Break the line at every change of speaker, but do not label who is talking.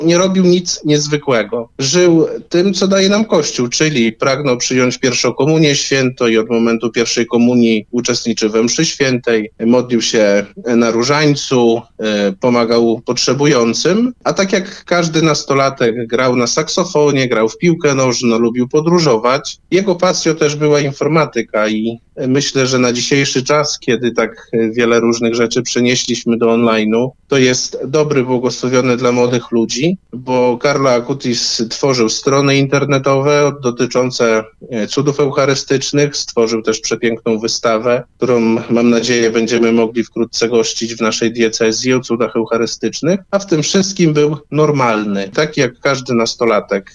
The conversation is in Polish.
nie robił nic niezwykłego. Żył tym, co daje nam Kościół, czyli pragnął przyjąć pierwszą komunię świętą i od momentu pierwszej komunii uczestniczył we mszy świętej, modlił się na różańcu, pomagał potrzebującym, a tak jak każdy nastolatek grał na saksofonie, grał w piłkę nożną, lubił podróżować. Jego pasją też była informatyka i myślę, że na dzisiejszy czas, kiedy tak wiele różnych rzeczy przenieśliśmy do online'u, to jest dobry, błogosławiony dla młodych ludzi, bo Carlo Acutis tworzył strony internetowe dotyczące cudów eucharystycznych, stworzył też przepiękną wystawę, którą mam nadzieję będziemy mogli wkrótce gościć w naszej diecezji o cudach eucharystycznych, a w tym wszystkim był normalny, tak jak każdy nastolatek.